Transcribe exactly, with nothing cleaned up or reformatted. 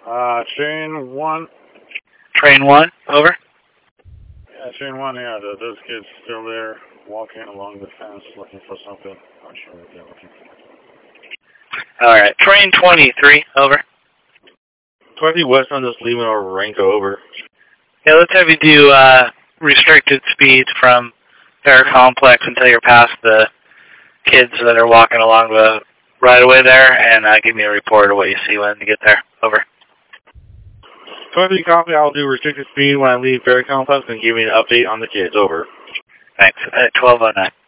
Uh, train one. Train one, over. Yeah, train one, yeah, the, those kids still there, walking along the fence looking for something. Not sure what they're looking for. Alright, train twenty-three, over. twenty west on this leaving our Ranko, over. Yeah, let's have you do uh, restricted speed from Fair Complex until you're past the kids that are walking along the right-of-way there, and uh, give me a report of what you see when you get there. Over. twenty copy, I'll do restricted speed when I leave Ferry Complex and give me an update on the kids, over. Thanks. At twelve oh nine.